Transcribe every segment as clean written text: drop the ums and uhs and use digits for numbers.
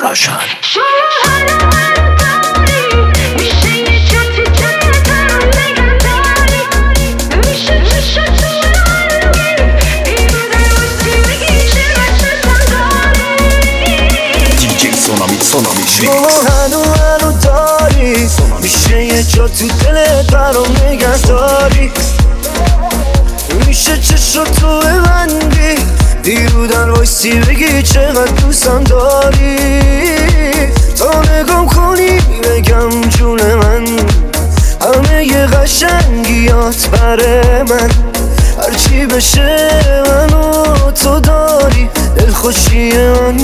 راشن. هنو داری میشه یه جا تو دلت برام نگه داری، میشه چشم تو ببندی بیرودن وایسی بگی چقدر دوستم داری، تا نگام کنی بگم جون من همه یه قشنگیات بره من، هرچی بشه منو تو داری دلخوشی من.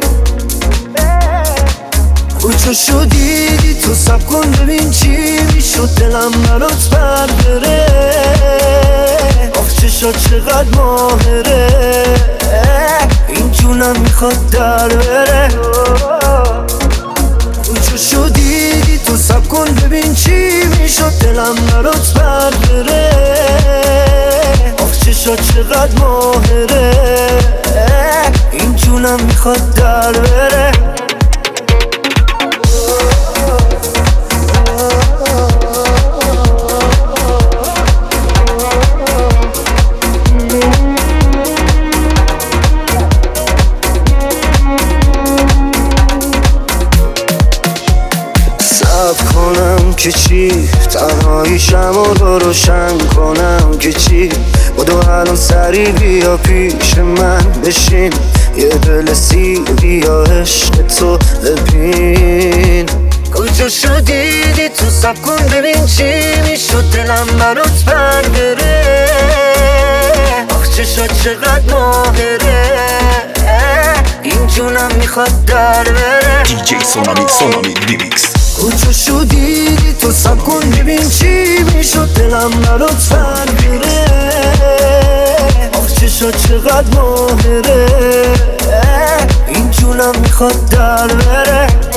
کجاشو دیدی تو سب کن ببین چی میشد دلم برات بر بره، آخ چشات چقدر ماهره این جونم میخواد در بره. کجاشو دیدی تو سب کن ببین چی میشد دلم برات بر بره، آخ چشات چقدر ماهره این جونم میخواد در بره. کنم که چی تنهاییشم رو روشن کنم که چی، بدو الان سری بیا پیش من بشین یه دل سی بیا عشق تو ببین. کجاشو دیدی تو سب کن ببین چی میشد دلم برات بر بره، آخ چشات چقدر ماهره این جونم میخواد در بره. دیجی سونامی ریمیکس. کجاشو دیدی تو سب کن ببین چی میشد دلم برات بر بره، آخ چشات چقدر ماهره این جونم میخواد در بره.